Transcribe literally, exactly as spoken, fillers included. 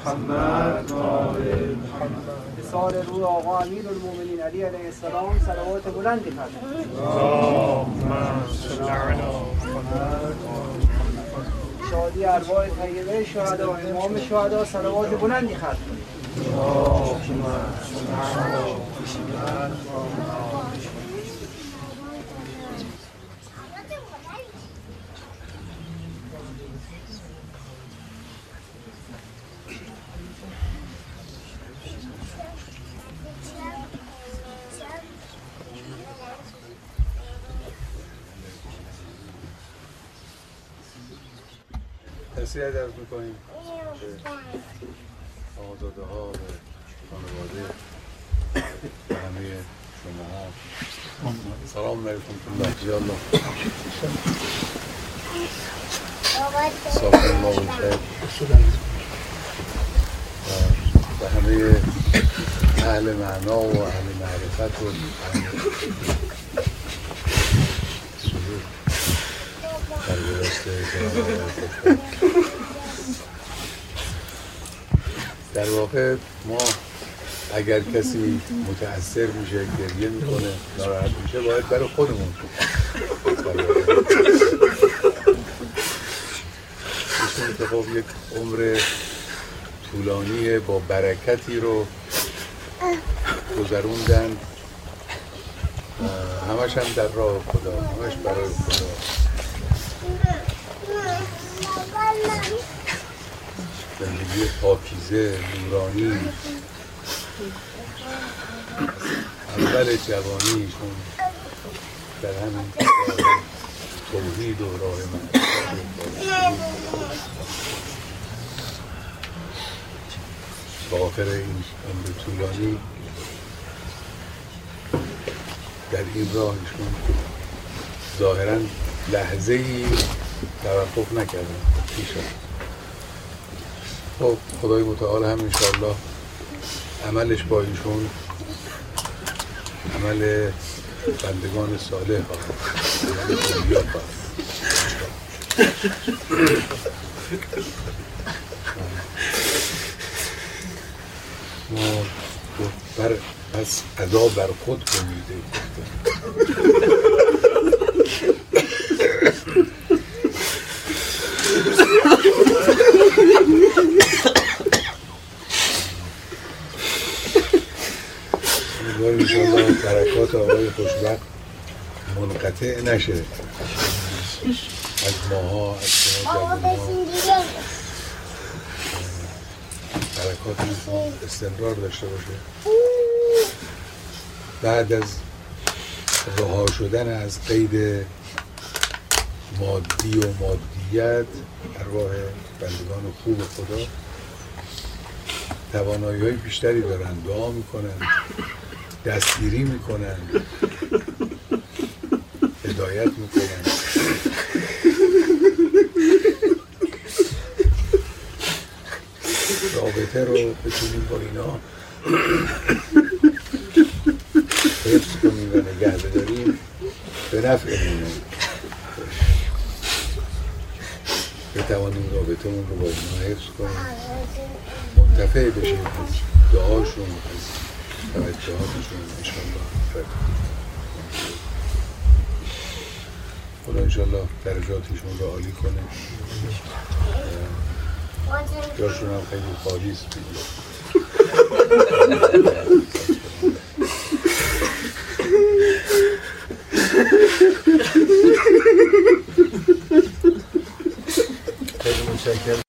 محمد و آل محمد. به سال روح آقا امیرالمومنین علی علیه السلام صلوات بلندی فرمایید. اللهم صل علی محمد. شادی ارواح طیبه شهدا و امام شهدا صلوات بلندی ختم کنید. اللهم صل علی محمد. تسلیت درد میکنیم آزاده ها و خانواده و همه شما ها. سلام علیکم الله الله صافی الله و خیر و همه اهل معنا و اهل معرفت و سرور در درسته در واقع ما اگر کسی متأثر میشه گریه میکنه ناراحت میشه باید برای خودمون ایشون که خب یک عمر طولانی با برکتی رو گذروندن همش هم در راه خدا همش برای خدا زندگی پاکیزه نورانی اول جوانیشون در همین توحید و راه من با آخر این عمر طولانی در این راهشون ظاهرا لحظه ای توقف نکردن پیشا. خب خدای متعال هم انشاءالله عملش با ایشون عمل بندگان صالح خواهد ما بر پس عذاب بر خود کنید امیدواریم انشاءالله برکات آقای خوشبخت منقطع نشه از ماها از شما جوان‌ها برکاتشون استمرار داشته باشه بعد از رها شدن از قید مادی و مادیت ارواح بندگان خوب خدا توانایی های بیشتری دارن دعا میکنن دستگیری میکنن هدایت میکنن رابطه رو بتونیم با اینا حفظ کنیم و نگه بداریم به نفعمونه بتوانیم رابطمون رو با اینا حفظ کنیم منتفع بشیم از دعاشون از توجهاتشون انشاءالله خدا انشاءالله درجاتشون رو عالی کنه جاشون هم خیلی خالی است خیلی متشکرم